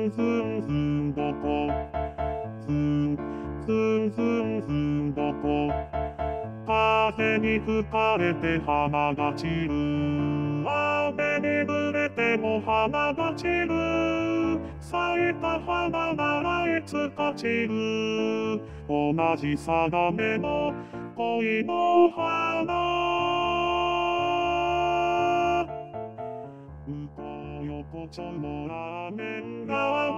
んふんふんどこふんふんふんふんどこ風に吹かれて花が散る雨に濡れても花が散る咲いた花ならいつか散る同じ定めの恋の花向こう横丁のラーメン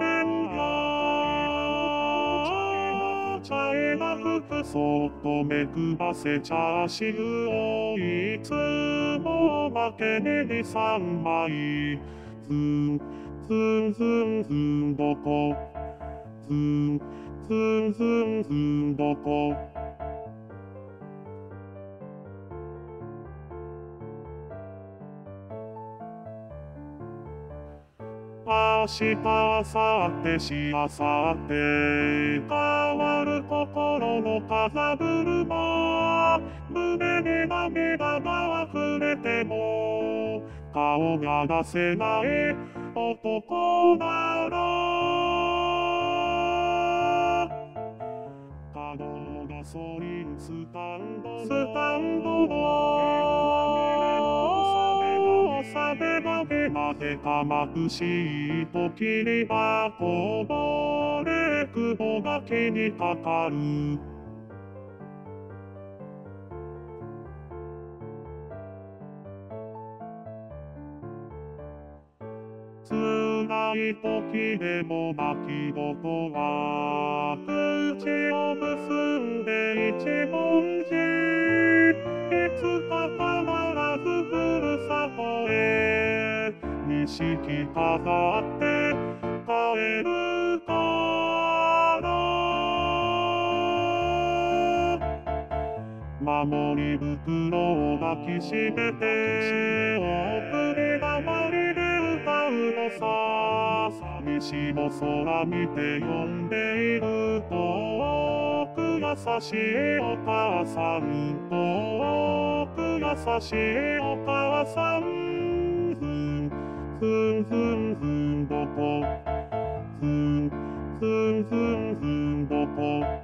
屋茶色服そっとめくばせチャーシューをいつもおまけに2、3枚ふんふんふんふんどこふんふんふんふんどこ明日、明後日、しあさって変わる心の風車胸に涙が溢れても顔が出せない男なら角ガソリンスタンドのサメまでまでかまくしい時にはこぼれ雲が気にかかる辛い時でも泣き言は口を結んで一文字いつか必ずふるさとへ錦飾って帰るから守り袋を抱きしめて送り黙りで歌うのさ寂しの空見て呼んでいる遠く優しいお母さん遠く優しいお母さんふんふんふんふんどこふんふんふんふんどこ